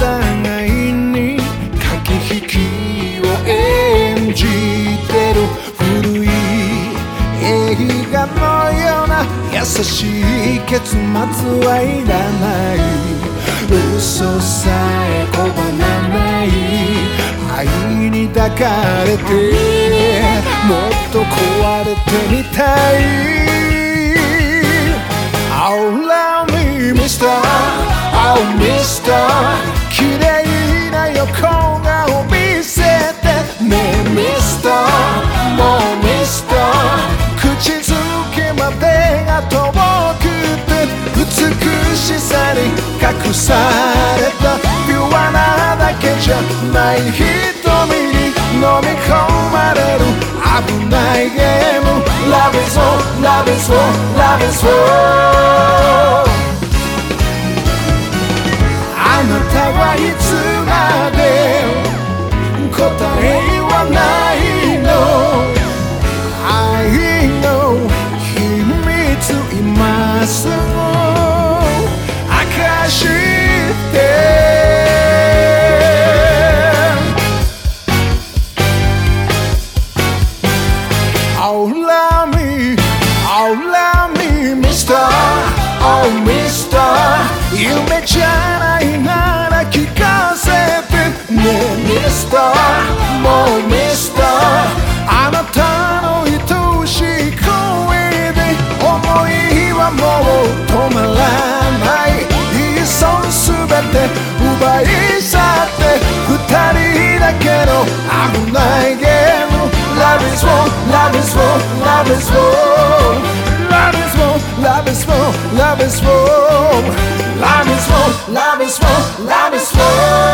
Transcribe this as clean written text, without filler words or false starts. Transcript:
互いに駆け引きを演じてる古い映画のような優しい結末はいらない。嘘さえ拒まない愛に抱かれてもっと壊れてみたい。 Oh love me Mr. Oh Mr. 綺麗な横顔見せてね Mr. もう Mr. 口づけまでが遠くて美しさに隠されたピュアなだけじゃない瞳に飲み込まれる危ないゲーム Love is war, love is war, love is war。 あなたはいつまで答えはないの。愛の秘密今すぐ明かして。 Oh love me, oh love me Mr. Oh Mr. 夢じゃないなら聞かせてね Mr. もう Mr. あなたの愛しい声で思いはもう止まらない。いっそすべて奪い去って二人だけの危ないゲーム Love is war, love is war, love is war, love is war, love is war, love is war, love is war, love is war, love is war.